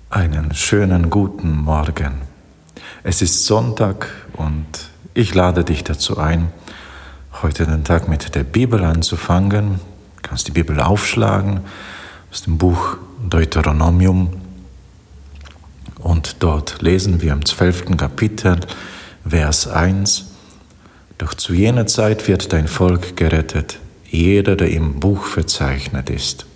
Einen schönen guten Morgen. Es ist Sonntag und ich lade dich dazu ein, heute den Tag mit der Bibel anzufangen. Du kannst die Bibel aufschlagen aus dem Buch Deuteronomium und dort lesen wir im 12. Kapitel, Vers 1. Doch zu jener Zeit wird dein Volk gerettet, jeder, der im Buch verzeichnet ist.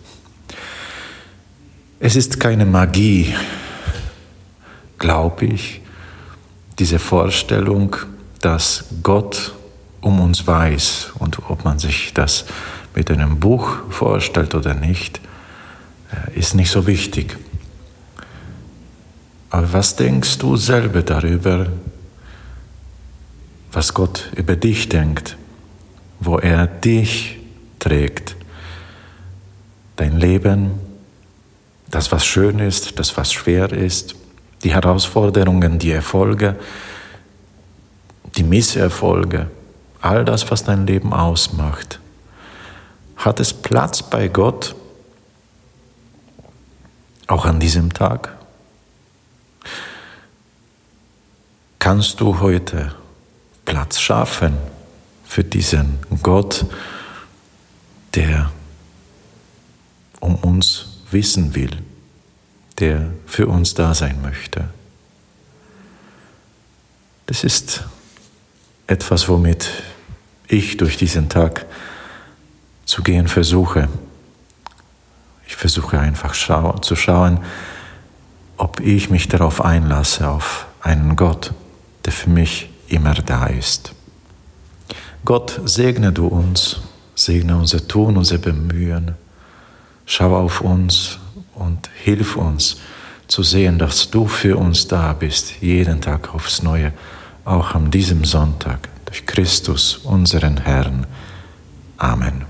Es ist keine Magie, glaube ich, diese Vorstellung, dass Gott um uns weiß, und ob man sich das mit einem Buch vorstellt oder nicht, ist nicht so wichtig. Aber was denkst du selber darüber, was Gott über dich denkt, wo er dich trägt, dein Leben, das, was schön ist, das, was schwer ist, die Herausforderungen, die Erfolge, die Misserfolge, all das, was dein Leben ausmacht. Hat es Platz bei Gott, auch an diesem Tag? Kannst du heute Platz schaffen für diesen Gott, der um uns wissen will, der für uns da sein möchte? Das ist etwas, womit ich durch diesen Tag zu gehen versuche. Ich versuche einfach zu schauen, ob ich mich darauf einlasse, auf einen Gott, der für mich immer da ist. Gott, segne du uns, segne unser Tun, unser Bemühen. Schau auf uns und hilf uns zu sehen, dass du für uns da bist, jeden Tag aufs Neue, auch an diesem Sonntag, durch Christus, unseren Herrn. Amen.